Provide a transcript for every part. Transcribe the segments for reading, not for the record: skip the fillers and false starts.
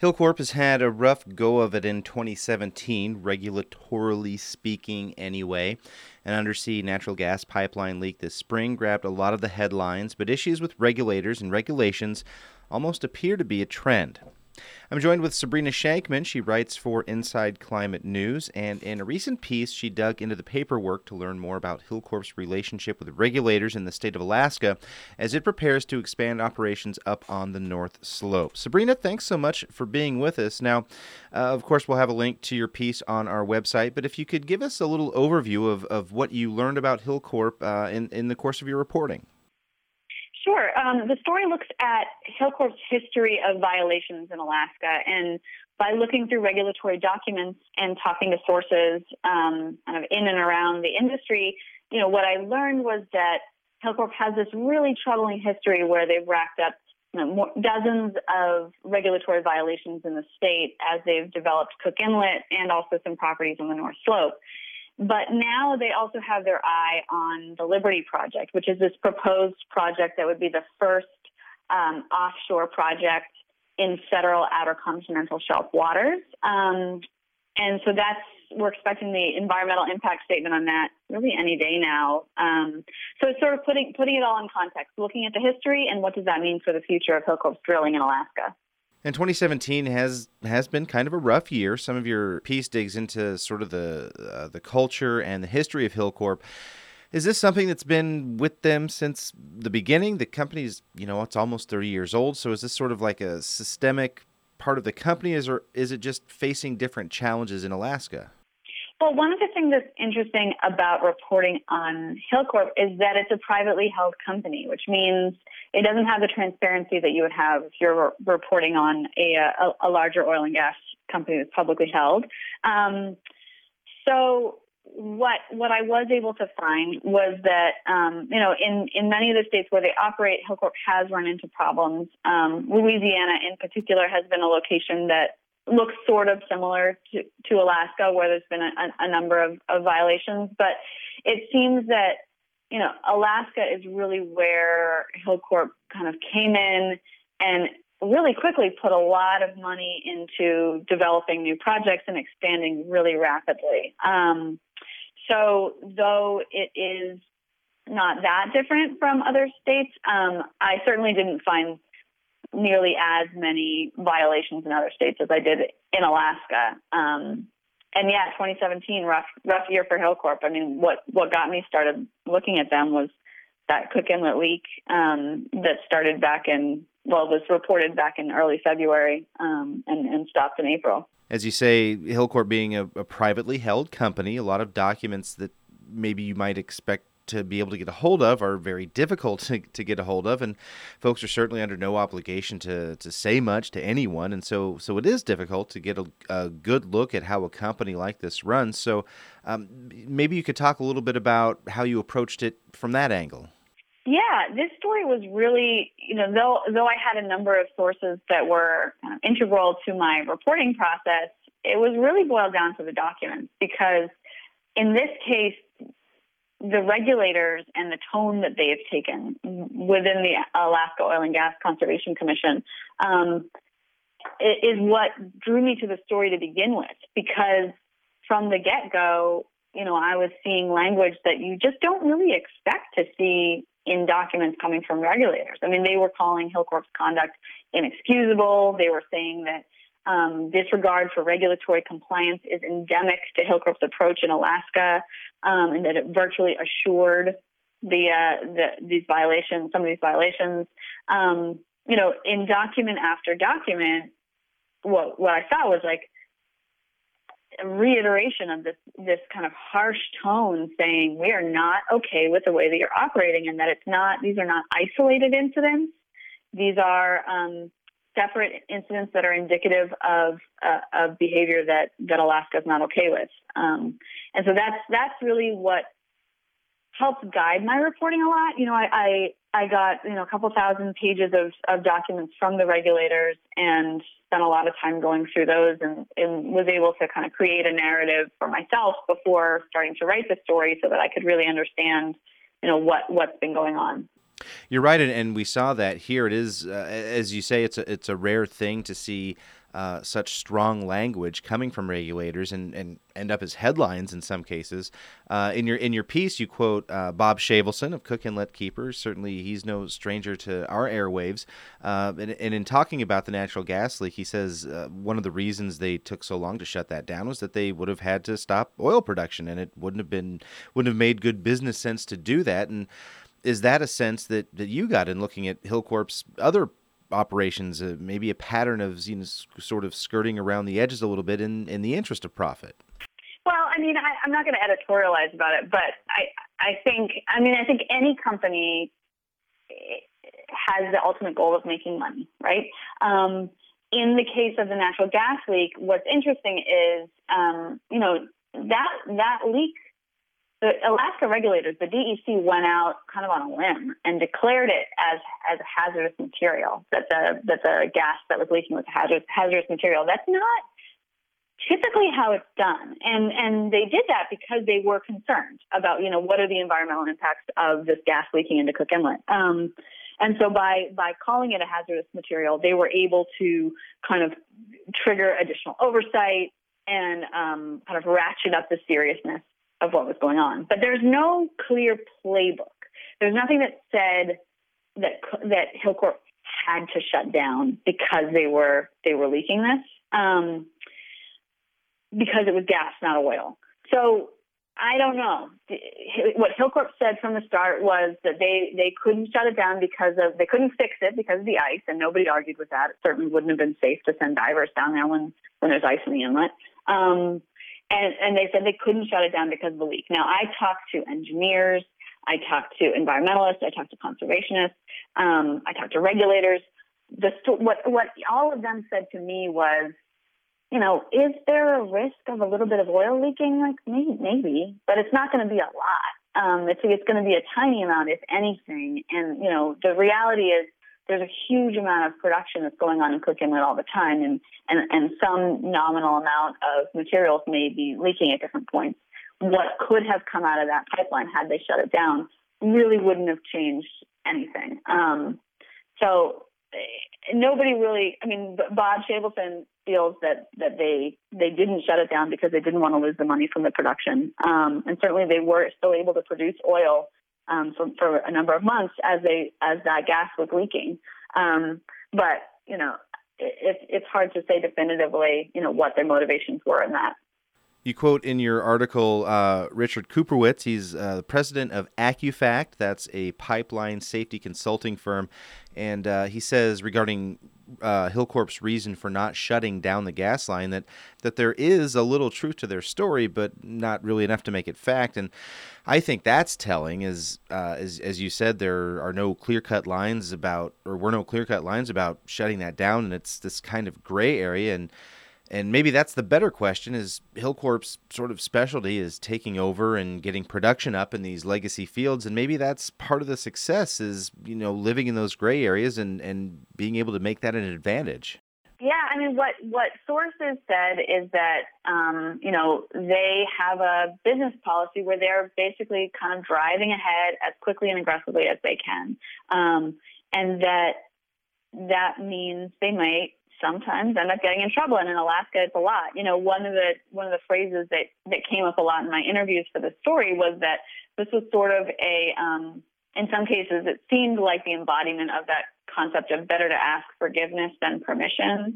Hilcorp has had a rough go of it in 2017, regulatorily speaking anyway. An undersea natural gas pipeline leak this spring grabbed a lot of the headlines, but issues with regulators and regulations almost appear to be a trend. I'm joined with Sabrina Shankman. She writes for Inside Climate News, and in a recent piece, she dug into the paperwork to learn more about Hilcorp's relationship with regulators in the state of Alaska as it prepares to expand operations up on the North Slope. Sabrina, thanks so much for being with us. Now, of course, we'll have a link to your piece on our website, but if you could give us a little overview of what you learned about Hilcorp in the course of your reporting. Sure. The story looks at Hilcorp's history of violations in Alaska, and by looking through regulatory documents and talking to sources kind of in and around the industry, what I learned was that Hilcorp has this really troubling history where they've racked up dozens of regulatory violations in the state as they've developed Cook Inlet and also some properties on the North Slope. But now they also have their eye on the Liberty Project, which is this proposed project that would be the first offshore project in federal outer continental shelf waters. And so we're expecting the environmental impact statement on that really any day now. So it's sort of putting it all in context, looking at the history and what does that mean for the future of Hilcorp's drilling in Alaska. And 2017 has been kind of a rough year. Some of your piece digs into sort of the culture and the history of Hilcorp. Is this something that's been with them since the beginning? The company's, it's almost 30 years old. So is this sort of like a systemic part of the company, or is it just facing different challenges in Alaska? Well, one of the things that's interesting about reporting on Hilcorp is that it's a privately held company, which means it doesn't have the transparency that you would have if you're reporting on a larger oil and gas company that's publicly held. So what I was able to find was that, in many of the states where they operate, Hilcorp has run into problems. Louisiana in particular has been a location that looks sort of similar to Alaska, where there's been a number of violations. But it seems that, Alaska is really where Hilcorp kind of came in and really quickly put a lot of money into developing new projects and expanding really rapidly. So though it is not that different from other states, I certainly didn't find nearly as many violations in other states as I did in Alaska. And yeah, 2017, rough year for Hilcorp. I mean, what got me started looking at them was that Cook Inlet leak that started was reported back in early February and stopped in April. As you say, Hilcorp being a privately held company, a lot of documents that maybe you might expect to be able to get a hold of are very difficult to get a hold of, and folks are certainly under no obligation to say much to anyone, and so it is difficult to get a good look at how a company like this runs. So maybe you could talk a little bit about how you approached it from that angle. Yeah, this story was really, though I had a number of sources that were integral to my reporting process, it was really boiled down to the documents, because in this case, the regulators and the tone that they have taken within the Alaska Oil and Gas Conservation Commission is what drew me to the story to begin with, because from the get-go, I was seeing language that you just don't really expect to see in documents coming from regulators. I mean, they were calling Hilcorp's conduct inexcusable. They were saying that disregard for regulatory compliance is endemic to Hilcorp's approach in Alaska, and that it virtually assured these violations, some of these violations. In document after document, what I saw was like a reiteration of this kind of harsh tone saying we are not okay with the way that you're operating, and that these are not isolated incidents. These are separate incidents that are indicative of behavior that Alaska is not okay with. And so that's really what helped guide my reporting a lot. I got, a couple thousand pages of documents from the regulators and spent a lot of time going through those and was able to kind of create a narrative for myself before starting to write the story so that I could really understand, what's been going on. You're right, and we saw that here. It is, as you say, it's a rare thing to see such strong language coming from regulators and end up as headlines in some cases. In your piece, you quote Bob Shavelson of Cook Inlet Keepers. Certainly, he's no stranger to our airwaves. And in talking about the natural gas leak, he says one of the reasons they took so long to shut that down was that they would have had to stop oil production, and it wouldn't have made good business sense to do that. And is that a sense that you got in looking at Hilcorp's other operations, maybe a pattern of sort of skirting around the edges a little bit in the interest of profit? Well, I mean, I'm not going to editorialize about it, but I think any company has the ultimate goal of making money, right? In the case of the natural gas leak, what's interesting is, that leak, the Alaska regulators, the DEC, went out kind of on a limb and declared it as a hazardous material, that the gas that was leaking was hazardous material. That's not typically how it's done. And they did that because they were concerned about, what are the environmental impacts of this gas leaking into Cook Inlet. And so by calling it a hazardous material, they were able to kind of trigger additional oversight and kind of ratchet up the seriousness of what was going on. But there's no clear playbook. There's nothing that said that Hilcorp had to shut down because they were leaking this, because it was gas, not oil. So I don't know. What Hilcorp said from the start was that they couldn't shut it down they couldn't fix it because of the ice, and nobody argued with that. It certainly wouldn't have been safe to send divers down there when there's ice in the inlet. And they said they couldn't shut it down because of the leak. Now, I talked to engineers, I talked to environmentalists, I talked to conservationists, I talked to regulators. What all of them said to me was, is there a risk of a little bit of oil leaking? Like maybe, but it's not going to be a lot. It's going to be a tiny amount, if anything. And the reality is, there's a huge amount of production that's going on in Cook Inlet all the time, and some nominal amount of materials may be leaking at different points. What could have come out of that pipeline had they shut it down really wouldn't have changed anything. So nobody really, Bob Shavelson feels that they didn't shut it down because they didn't want to lose the money from the production. And certainly they were still able to produce oil for a number of months as that gas was leaking. But it's hard to say definitively, what their motivations were in that. You quote in your article Richard Kuprowitz. He's the president of AccuFact. That's a pipeline safety consulting firm. And he says regarding Hilcorp's reason for not shutting down the gas line that there is a little truth to their story, but not really enough to make it fact. And I think that's telling. As you said, there were no clear-cut lines about shutting that down, and it's this kind of gray area. And maybe that's the better question, is Hilcorp's sort of specialty is taking over and getting production up in these legacy fields. And maybe that's part of the success is, living in those gray areas and being able to make that an advantage. Yeah, what sources said is that, they have a business policy where they're basically kind of driving ahead as quickly and aggressively as they can. And that means they might sometimes end up getting in trouble. And in Alaska, it's a lot. One of the phrases that came up a lot in my interviews for this story was that this was sort of in some cases, it seemed like the embodiment of that concept of better to ask forgiveness than permission.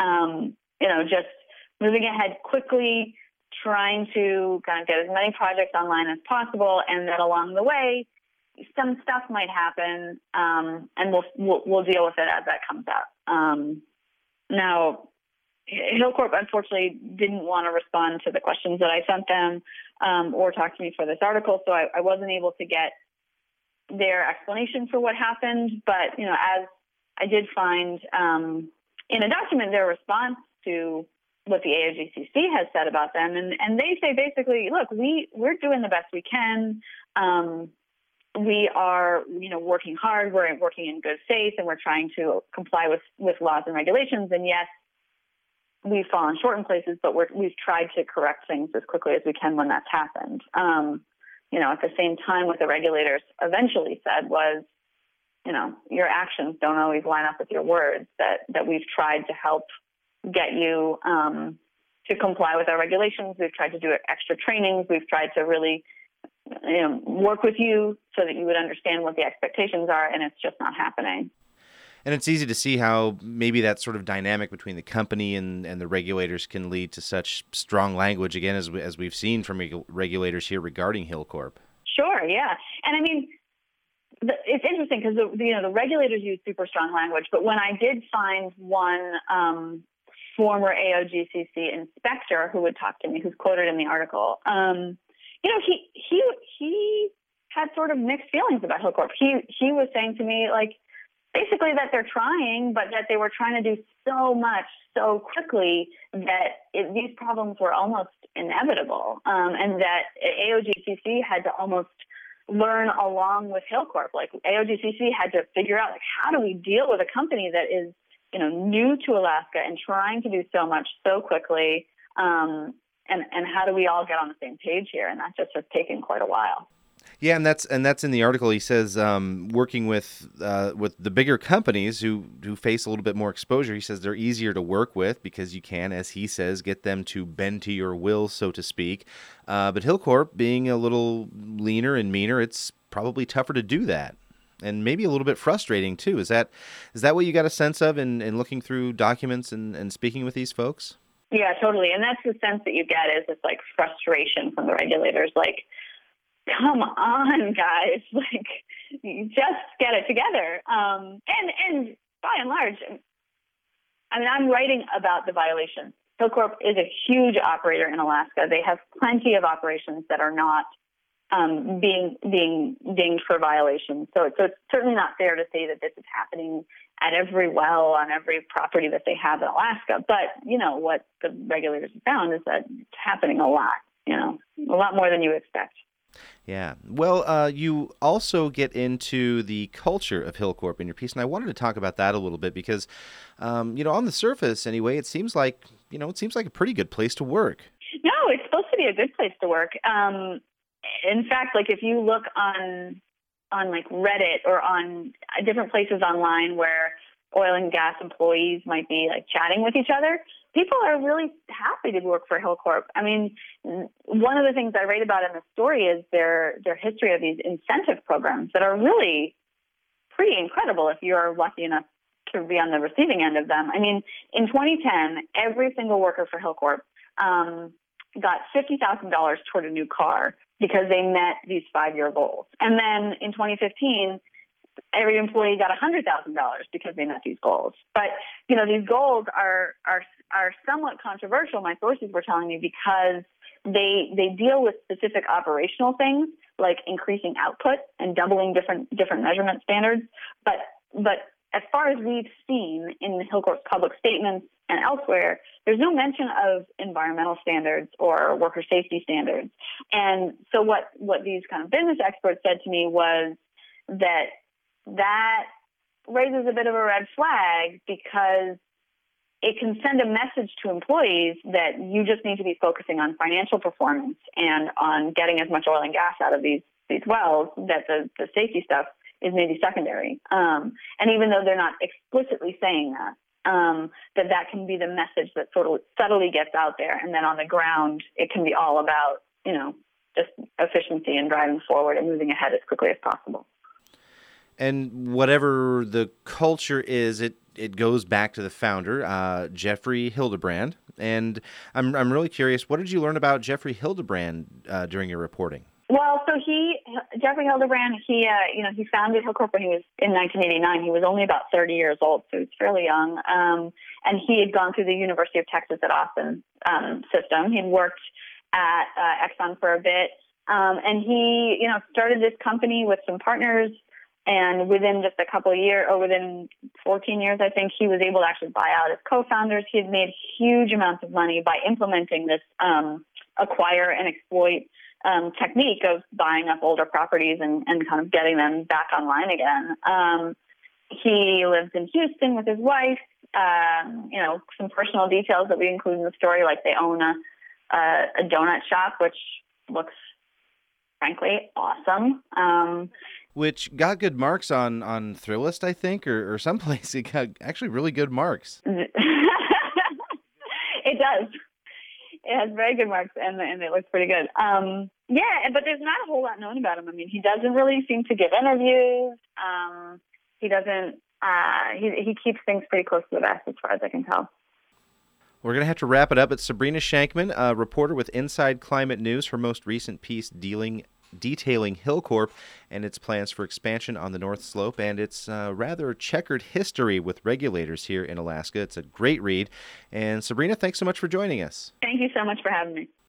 Just moving ahead quickly, trying to kind of get as many projects online as possible, and that along the way, some stuff might happen, and we'll deal with it as that comes up. Now, Hilcorp unfortunately didn't want to respond to the questions that I sent them or talk to me for this article, so I wasn't able to get their explanation for what happened. But, as I did find in a document, their response to what the AOGCC has said about them, and they say basically, look, we're doing the best we can. We are, working hard. We're working in good faith, and we're trying to comply with laws and regulations. And yes, we've fallen short in places, but we've tried to correct things as quickly as we can when that's happened. At the same time, what the regulators eventually said was, your actions don't always line up with your words. That we've tried to help get you to comply with our regulations. We've tried to do extra trainings. We've tried to really work with you so that you would understand what the expectations are, and it's just not happening. And it's easy to see how maybe that sort of dynamic between the company and the regulators can lead to such strong language, again, as we've seen from regulators here regarding Hilcorp. Sure, yeah. And I mean, it's interesting because the regulators use super strong language, but when I did find one former AOGCC inspector who would talk to me, who's quoted in the article, he had sort of mixed feelings about Hilcorp. He was saying to me, like, basically that they're trying, but that they were trying to do so much so quickly that these problems were almost inevitable, and that AOGCC had to almost learn along with Hilcorp. Like, AOGCC had to figure out, like, how do we deal with a company that is, new to Alaska and trying to do so much so quickly, and how do we all get on the same page here? And that just has taken quite a while. Yeah, and that's in the article. He says working with the bigger companies who face a little bit more exposure, he says they're easier to work with because you can, as he says, get them to bend to your will, so to speak. But Hilcorp, being a little leaner and meaner, it's probably tougher to do that, and maybe a little bit frustrating too. Is that what you got a sense of in looking through documents and speaking with these folks? Yeah, totally. And that's the sense that you get, is this like frustration from the regulators, like, come on, guys, like, just get it together. And by and large, I mean, I'm writing about the violations. Hilcorp is a huge operator in Alaska. They have plenty of operations that are not being dinged for violations. So it's certainly not fair to say that this is happening at every well on every property that they have in Alaska. But, what the regulators have found is that it's happening a lot, a lot more than you expect. Yeah. Well, you also get into the culture of Hilcorp in your piece, and I wanted to talk about that a little bit because, on the surface anyway, it seems like a pretty good place to work. No, it's supposed to be a good place to work. In fact, like, if you look on like Reddit or on different places online where oil and gas employees might be like chatting with each other, people are really happy to work for Hilcorp. I mean, one of the things I write about in the story is their history of these incentive programs that are really pretty incredible if you're lucky enough to be on the receiving end of them. I mean, in 2010, every single worker for Hilcorp got $50,000 toward a new car because they met these 5-year goals. And then in 2015, every employee got $100,000 because they met these goals. But, these goals are somewhat controversial, my sources were telling me, because they deal with specific operational things like increasing output and doubling different measurement standards. But as far as we've seen in Hilcorp's public statements and elsewhere, there's no mention of environmental standards or worker safety standards. And so what these kind of business experts said to me was that raises a bit of a red flag, because it can send a message to employees that you just need to be focusing on financial performance and on getting as much oil and gas out of these wells, that the safety stuff is maybe secondary. And even though they're not explicitly saying that, that can be the message that sort of subtly gets out there. And then on the ground, it can be all about, just efficiency and driving forward and moving ahead as quickly as possible. And whatever the culture is, it goes back to the founder, Jeffrey Hildebrand. And I'm really curious, what did you learn about Jeffrey Hildebrand during your reporting? Well, so Jeffrey Hildebrand, he founded Hilcorp when he was in 1989. He was only about 30 years old, so he's fairly young. And he had gone through the University of Texas at Austin system. He'd worked at Exxon for a bit, and he, started this company with some partners. And within just a couple of years, or within 14 years, I think, he was able to actually buy out his co-founders. He had made huge amounts of money by implementing this acquire and exploit technique of buying up older properties and kind of getting them back online again. He lives in Houston with his wife. Some personal details that we include in the story, like they own a donut shop, which looks, frankly, awesome. Which got good marks on Thrillist, I think, or someplace. It got actually really good marks. It does. It has very good marks, and it looks pretty good. Yeah, but there's not a whole lot known about him. I mean, he doesn't really seem to give interviews. He doesn't. He keeps things pretty close to the vest, as far as I can tell. We're going to have to wrap it up. It's Sabrina Shankman, a reporter with Inside Climate News. Her most recent piece detailing Hilcorp and its plans for expansion on the North Slope and its rather checkered history with regulators here in Alaska. It's a great read. And Sabrina, thanks so much for joining us. Thank you so much for having me.